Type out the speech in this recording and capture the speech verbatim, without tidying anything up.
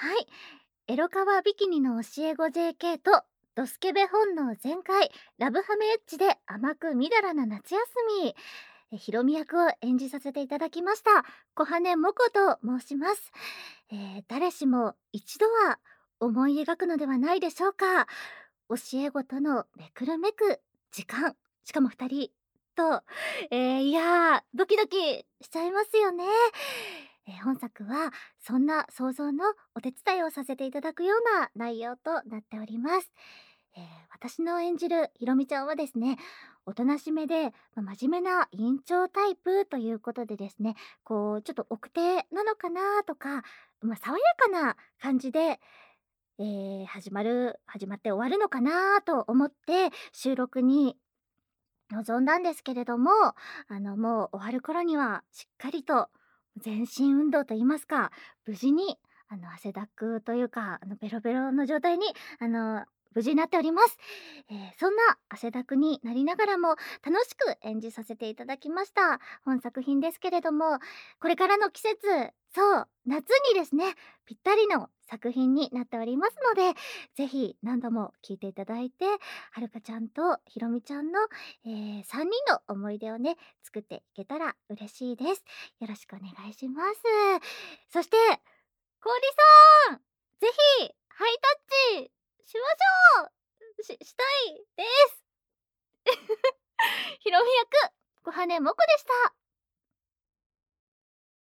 はい。エロカワビキニの教え子 ジェーケー とドスケベ本能全開ラブハメエッジで甘くみだらな夏休み。えヒロミ役を演じさせていただきました小羽もこと申します。えー誰しも一度は思い描くのではないでしょうか。教え子とのめくるめく時間、しかもふたりと、えーいやードキドキしちゃいますよね。えー本作はそんな想像のお手伝いをさせていただくような内容となっております。えー私の演じるひろみちゃんはですね、おとなしめで、ま、真面目な委員長タイプということでですね、こうちょっと奥手なのかなとか、ま、爽やかな感じで、えー始まる始まって終わるのかなと思って収録に臨んだんですけれども、あの、もう終わる頃にはしっかりと全身運動と言いますか、無事にあの汗だくというか、あのベロベロの状態にあの無事になっております。えーそんな汗だくになりながらも楽しく演じさせていただきました本作品ですけれども、これからの季節、そう夏にですねぴったりの作品になっておりますので、ぜひ何度も聞いていただいて、はるかちゃんとひろみちゃんのえー、さんにんの思い出をね、作っていけたら嬉しいです。よろしくお願いします。そして、氷さん、ぜひ、ハイタッチしましょうし、したいです。ひろみ役、小羽もこでした。